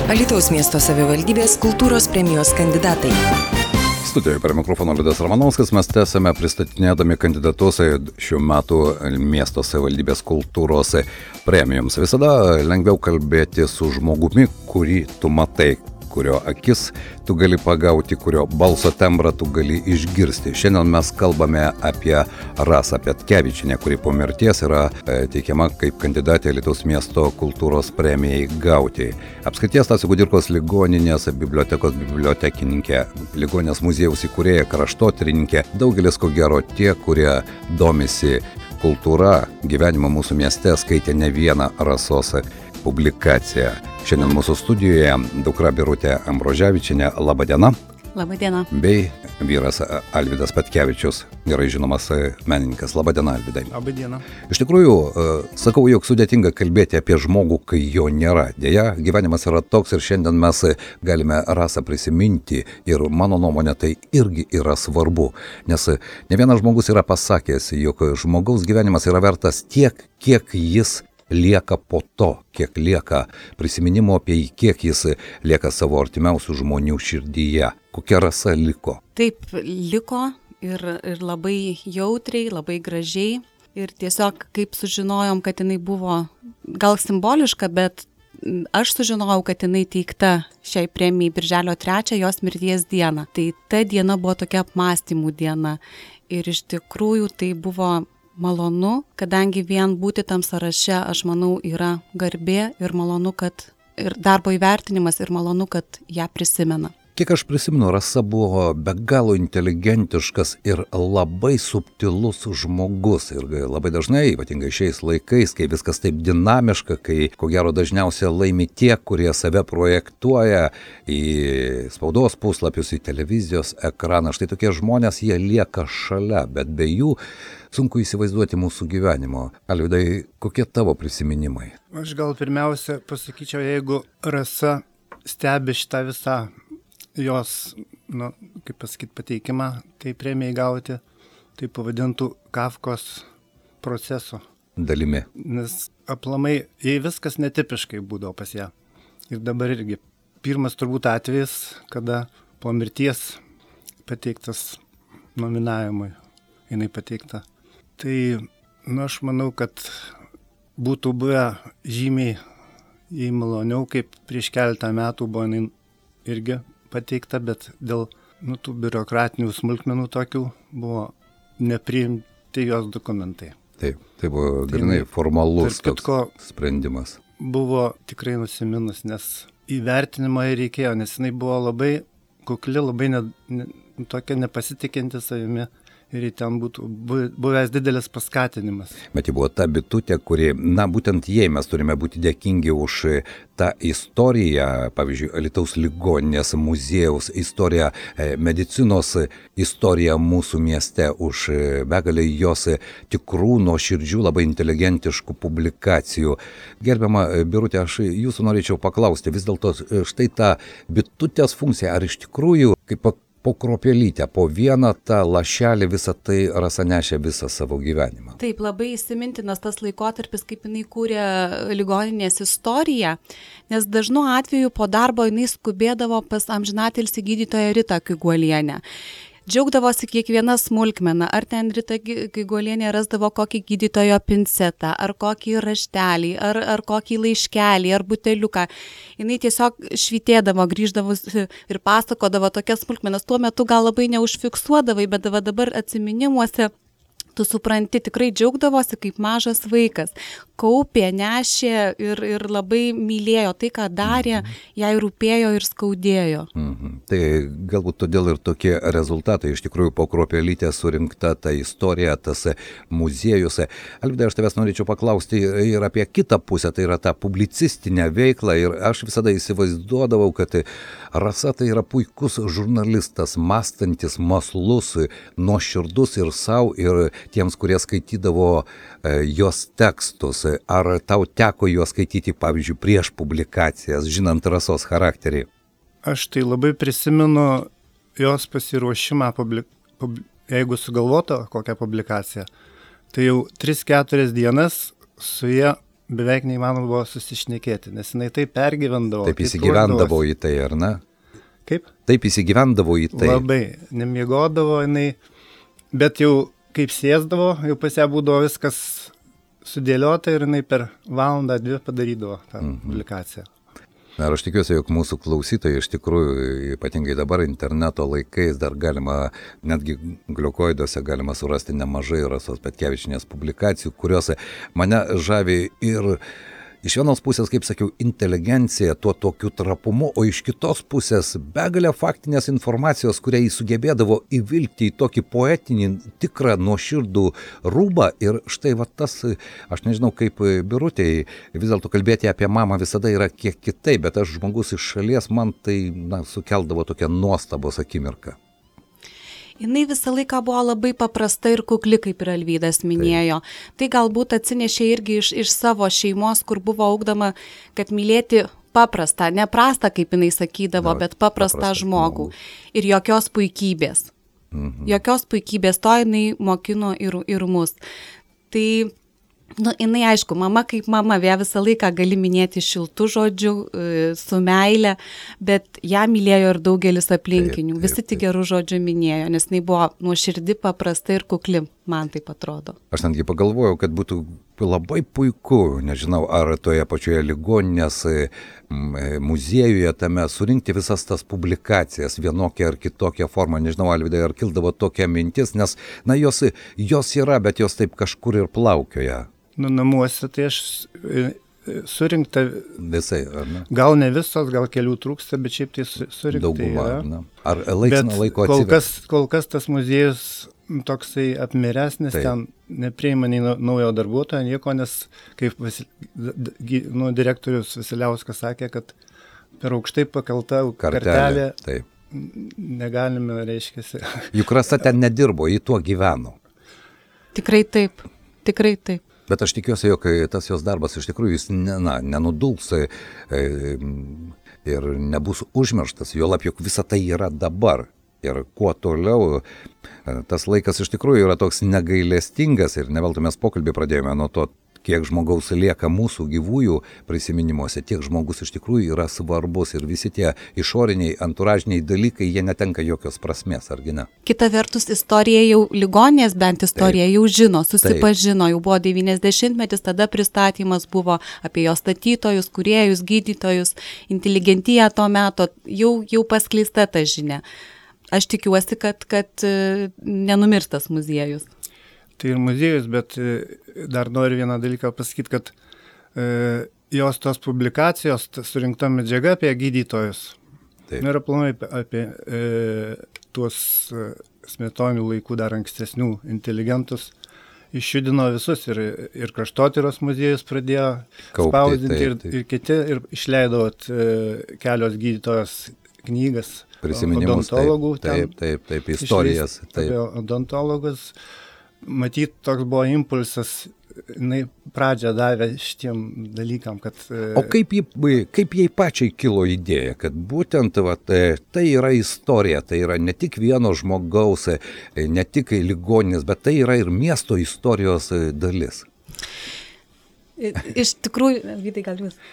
Alytaus miesto savivaldybės kultūros premijos kandidatai. Studijoje prie mikrofono Liudas Ramanauskas mes tęsime pristatinėdami kandidatus šių metų miesto savivaldybės kultūros premijoms. Visada lengviau kalbėti su žmogumi, kurį tu matai, kurio akis tu gali pagauti, kurio balso tembrą tu gali išgirsti. Šiandien mes kalbame apie Rasą Petkevičienę, kuri po mirties yra teikiama kaip kandidatė Alytaus miesto kultūros premijai gauti. Apskrities Stasio Kudirkos ligoninės bibliotekos bibliotekininkė, ligoninės muziejaus įkūrėja, kraštotyrininkė. Daugelis ko gero tie, kurie domisi kultūra, gyvenimo mūsų mieste, skaitė ne vieną Rasos publikaciją. Šiandien mūsų studijoje dukra Birutė Ambroževičienė. Labą dieną. Labą dieną. Bei vyras Alvydas Petkevičius, gerai žinomas menininkas. Labą dieną, Alvydai. Labą dieną. Iš tikrųjų, sakau, jog sudėtinga kalbėti apie žmogų, kai jo nėra. Deja, gyvenimas yra toks ir šiandien mes galime Rasą prisiminti ir mano nuomonė tai irgi yra svarbu. Nes ne vienas žmogus yra pasakęs, jog žmogaus gyvenimas yra vertas tiek, kiek jis lieka po to, kiek lieka prisiminimo apie jį, kiek jis lieka savo artimiausių žmonių širdyje. Kokia Rasa liko? Taip, liko ir labai jautriai, labai gražiai. Ir tiesiog kaip sužinojom, kad jinai buvo gal simboliška, bet aš sužinojau, kad jinai teikta šiai premijai Birželio 3 jos mirties dieną. Tai ta diena buvo tokia apmąstymų diena. Ir iš tikrųjų tai buvo malonu, kadangi vien būti tam sąraše, aš manau, yra garbė ir malonu, kad ir darbo įvertinimas ir malonu, kad ją prisimena. Kiek aš prisimenu, Rasa buvo be galo inteligentiškas ir labai subtilus žmogus. Ir labai dažnai, ypatingai šiais laikais, kai viskas taip dinamiška, kai ko gero dažniausiai laimi tie, kurie save projektuoja į spaudos puslapius, į televizijos ekraną. Štai tokie žmonės, jie lieka šalia, bet be jų sunku įsivaizduoti mūsų gyvenimo. Alvydai, kokie tavo prisiminimai? Aš gal pirmiausia pasakyčiau, jeigu Rasa stebi šitą visą jos, kaip pasakyti, pateikimą, tai premijai gauti, tai pavadintų Kafkos proceso dalimi. Nes aplamai, jei viskas netipiškai būdavo pas ją. Ir dabar irgi pirmas turbūt atvejis, kada po mirties pateiktas nominavimui, jinai pateikta. Tai, aš manau, kad būtų buvę žymiai jai maloniau, kaip prieš keletą metų buvo jinai irgi pateikta, bet dėl tų biurokratinių smulkmenų tokių buvo nepriimti jos dokumentai. Taip, tai buvo grinai formalus toks sprendimas. Buvo tikrai nusiminus, nes įvertinimo reikėjo, nes jinai buvo labai kukli, labai tokia nepasitikinti savimi. Ir ten būtų buvęs didelis paskatinimas. Bet ji buvo ta bitutė, kuri, būtent jai mes turime būti dėkingi už tą istoriją, pavyzdžiui, Alytaus ligoninės muziejaus istoriją, medicinos istoriją mūsų mieste, už begalę jos tikrų, nuoširdžių, labai inteligentiškų publikacijų. Gerbiama Birutė, aš jūsų norėčiau paklausti, vis dėlto štai ta bitutės funkcija, ar iš tikrųjų, kaip po kruopelytę, po vieną tą lašelį visą tai Rasa nešė visą savo gyvenimą. Taip, labai įsimintinas tas laikotarpis, kaip jinai kūrė ligoninės istoriją, nes dažnu atveju po darbo jinai skubėdavo pas amžinatilsį gydytoją Ritą Kiguolienę. Džiaugdavosi kiekviena smulkmena, ar ten Rita Kiguolienė rasdavo kokį gydytojo pincetą, ar kokį raštelį, ar kokį laiškelį, ar buteliuką. Jinai tiesiog švytėdavo, grįždavosi ir pasakodavo tokias smulkmenas. Tuo metu gal labai neužfiksuodavai, bet dabar atsiminimuose tu supranti, tikrai džiaugdavosi kaip mažas vaikas. Kaupė, nešė ir labai mylėjo tai, ką darė, jai rūpėjo ir skaudėjo. Tai galbūt todėl ir tokie rezultatai. Iš tikrųjų, po kruopelytę surinkta ta istorija, tas muziejus. Alvydai, aš tavęs norėčiau paklausti ir apie kitą pusę, tai yra ta publicistinė veikla. Ir aš visada įsivaizduodavau, kad Rasa tai yra puikus žurnalistas, mąstantis, mąslus, nuoširdus ir savo, ir tiems, kurie skaitydavo jos tekstus. Ar tau teko juos skaityti, pavyzdžiui, prieš publikacijas, žinant Rasos charakterį? Aš tai labai prisimenu jos pasiruošimą, jeigu sugalvoto kokią publikaciją, tai jau 3-4 dienas su ja beveik neįmanoma buvo susišnekėti, nes jinai taip pergyvendavo. Taip įsigyvendavo į tai, ar ne? Kaip? Taip įsigyvendavo į tai. Labai, nemiegodavo jinai, bet jau kaip sėsdavo, jau pas ją būdavo viskas sudėliota ir jinai per valandą 2 padarydavo tą publikaciją. Ir aš tikiuosi, jog mūsų klausytojai iš tikrųjų, ypatingai dabar interneto laikais, dar galima, netgi gliukoiduose galima surasti nemažai Rasos Petkevičienės publikacijų, kuriuose mane žavi ir iš vienos pusės, kaip sakiau, inteligencija tuo tokiu trapumu, o iš kitos pusės begalė faktinės informacijos, kurią jis sugebėdavo įvilkti į tokį poetinį, tikrą, nuoširdų rūbą. Ir štai va tas, aš nežinau kaip Birutei, vis dėlto kalbėti apie mamą visada yra kiek kitaip, bet aš žmogus iš šalies, man tai sukeldavo tokią nuostabos akimirką. Jinai visą laiką buvo labai paprasta ir kukli, kaip ir Alvydas minėjo. Tai galbūt atsinešė irgi iš savo šeimos, kur buvo ugdoma, kad mylėti paprastą, ne prastą, kaip jinai sakydavo, bet paprastą žmogų. Ir jokios puikybės. Jokios puikybės, to jinai mokino ir mus. Tai jinai, aišku, mama kaip mama, visą laiką gali minėti šiltų žodžių, su meile, bet ją mylėjo ir daugelis aplinkinių. Visi tik gerų žodžių minėjo, nes jinai buvo nuoširdi, paprasta ir kukli, man taip atrodo. Aš netgi pagalvojau, kad būtų labai puiku, nežinau, ar toje pačioje ligoninės muziejuje tame surinkti visas tas publikacijas vienokią ar kitokią formą. Nežinau, Alvydai, ar kildavo tokia mintis, nes jos yra, bet jos taip kažkur ir plaukioja. Namuose tai aš surinkta visai, ar ne? Gal ne visos, gal kelių trūksta, bet šiaip tai surinkta dauguma, yra. Ar ne? Ar laiks nuo laiko atsiveria? Kol kas tas muziejus toksai apmiręs, nes ten nepriima nei naujo darbuotojo, nieko, nes kaip direktorius Vasiliauskas sakė, kad per aukštai pakelta kartelė negalime, reiškiasi. Juk Rasa ten nedirbo, ji tuo gyveno. Tikrai taip. Bet aš tikiuosi, jog tas jos darbas iš tikrųjų jis nenuduls ir nebus užmirštas, juolab juk visa tai yra dabar. Ir kuo toliau, tas laikas iš tikrųjų yra toks negailestingas ir ne veltui mes pokalbį pradėjome nuo to, kiek žmogaus lieka mūsų gyvųjų prisiminimuose, tiek žmogus iš tikrųjų yra svarbus ir visi tie išoriniai, anturažiniai dalykai, jie netenka jokios prasmės, argi ne? Kita vertus, istorija jau, ligoninės bent istorija jau žino, susipažino, jau buvo 90-metis, tada pristatymas buvo apie jo statytojus, kūrėjus, gydytojus, inteligentiją to meto, jau paskleista ta žinia. Aš tikiuosi, kad nenumirs tas muziejus. Tai ir muziejus, bet dar noriu vieną dalyką pasakyti, kad jos tos publikacijos, surinkta medžiaga apie gydytojus, ir aplamai apie tuos smetoninių laikų dar ankstesnių inteligentus, išjudino visus ir Kraštotyros muziejus pradėjo spausdinti ir kiti, ir išleido kelios gydytojos knygas, odontologų, taip, istorijas. Apie odontologus. Matyt, toks buvo impulsas, jinai pradžią davė šitiem dalykam, kad... O kaip jai pačiai kilo idėja, kad būtent tai yra istorija, tai yra ne tik vieno žmogaus, ne tik ligoninės, bet tai yra ir miesto istorijos dalis? Iš tikrųjų, Vytai, gal jūs?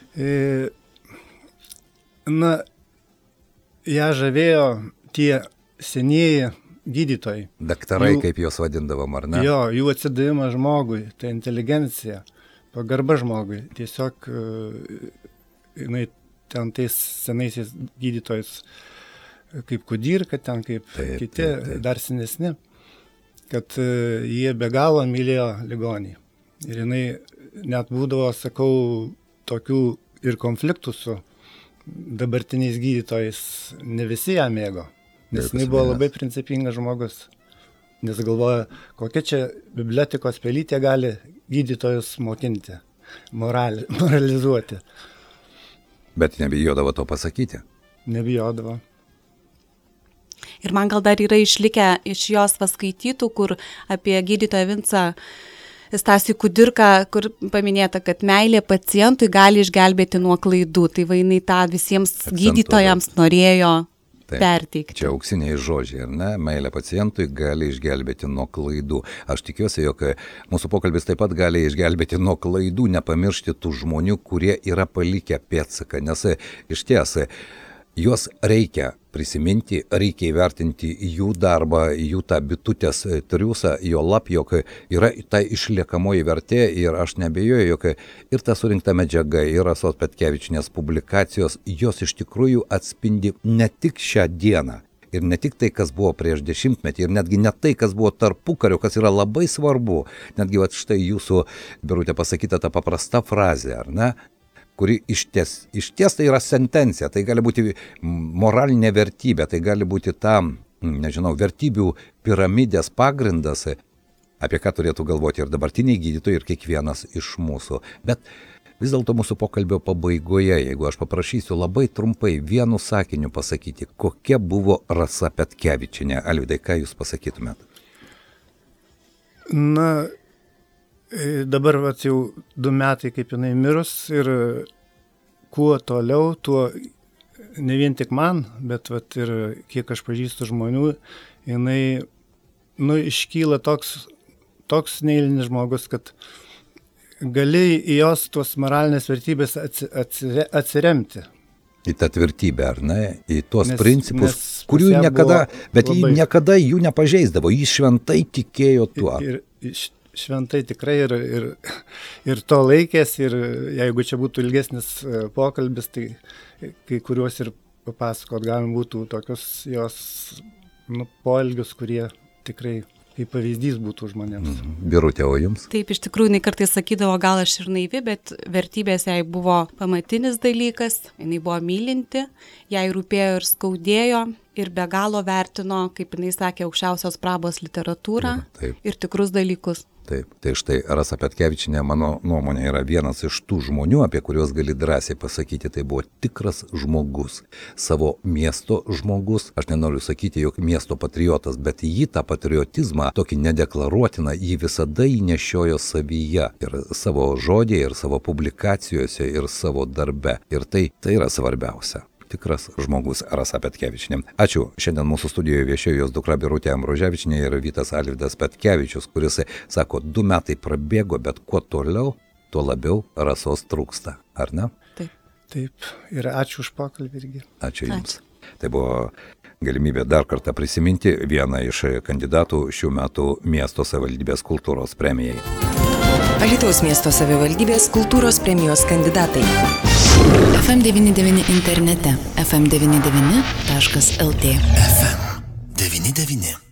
Ją žavėjo tie senieji gydytojai. Daktarai, kaip juos vadindavom, ar ne? Jo, jų atsidavimas žmogui, tai inteligencija, pagarba žmogui. Tiesiog jinai ten tais senaisiais gydytojais kaip Kudirka, ten kaip kiti, dar senesni, kad jie be galo mylėjo ligonį. Ir jinai net būdavo, sakau, tokių ir konfliktų su dabartiniais gydytojais, ne visi ją mėgo. Nes jinai buvo labai principingas žmogus, nes galvoja, kokia čia bibliotekos pelytė gali gydytojus mokinti, moralizuoti. Bet nebijodavo to pasakyti? Nebijodavo. Ir man gal dar yra išlikę iš jos paskaitytų, kur apie gydytoją Vincą Stasį Kudirką, kur paminėta, kad meilė pacientui gali išgelbėti nuo klaidų. Tai va jinai tą visiems gydytojams norėjo perteikti. Čia auksiniai žodžiai, ar ne? Meilė pacientui gali išgelbėti nuo klaidų. Aš tikiuosi, jog mūsų pokalbis taip pat gali išgelbėti nuo klaidų, nepamiršti tų žmonių, kurie yra palikę pėdsaką, nes iš ties juos reikia prisiminti, reikia įvertinti jų darbą, jų tą bitutės triūsą, jo lab, jog yra ta išliekamoji vertė ir aš nebejoju, jog ir ta surinkta medžiaga, ir Rasos Petkevičienės publikacijos, jos iš tikrųjų atspindi ne tik šią dieną. Ir ne tik tai, kas buvo prieš 10-metį, ir netgi ne tai, kas buvo tarpukario, kas yra labai svarbu. Netgi štai jūsų, Birute, pasakyta ta paprasta frazė, ar ne? Kuri išties tai yra sentencija, tai gali būti moralinė vertybė, tai gali būti tam, vertybių piramidės pagrindas, apie ką turėtų galvoti ir dabartiniai gydytojai, ir kiekvienas iš mūsų. Bet vis dėlto mūsų pokalbio pabaigoje, jeigu aš paprašysiu labai trumpai vienu sakiniu pasakyti, kokia buvo Rasa Petkevičienė. Alvydai, ką jūs pasakytumėt? Na, dabar jau 2 metai kaip jinai mirus ir kuo toliau, tuo ne vien tik man, bet ir kiek aš pažįstu žmonių, jinai iškyla toks neeilinis žmogus, kad gali į jos tuos moralinės vertybės atsiremti. Į tą tvirtybę, ar ne? Į tuos principus, kurių niekada, bet jį niekada jų nepažeisdavo, jį šventai tikėjo tuo. Šventai tikrai ir to laikės, ir jeigu čia būtų ilgesnis pokalbis, tai kai kuriuos ir papasakot galim būtų tokius jos poelgius, kurie tikrai kaip pavyzdys būtų žmonėms. Birute, o jums? Taip, iš tikrųjų, jinai kartais sakydavo, gal aš ir naivi, bet vertybės jai buvo pamatinis dalykas, jinai buvo mylinti, jai rūpėjo ir skaudėjo ir be galo vertino, kaip jinai sakė, aukščiausios prabos literatūrą ir tikrus dalykus. Taip, tai štai Rasa Petkevičienė, mano nuomonė, yra vienas iš tų žmonių, apie kuriuos gali drąsiai pasakyti, tai buvo tikras žmogus, savo miesto žmogus. Aš nenoriu sakyti, jog miesto patriotas, bet jį tą patriotizmą, tokį nedeklaruotiną, jį visada įnešiojo savyje ir savo žodėje, ir savo publikacijose, ir savo darbe. Ir tai yra svarbiausia. Tikras žmogus Rasa Petkevičienė. Ačiū. Šiandien mūsų studijoje viešėjo jos dukra Birutė Ambruževičienė ir Vytas Alvydas Petkevičius, kuris sako, 2 metai prabėgo, bet kuo toliau, tuo labiau Rasos trūksta. Ar ne? Taip. Ir ačiū už pokalbį irgi. Ačiū Jums. Tai buvo galimybė dar kartą prisiminti vieną iš kandidatų šių metų miesto savivaldybės kultūros premijai. Alytaus miesto savivaldybės kultūros premijos kandidatai. FM99 internete. FM99.lt. FM99.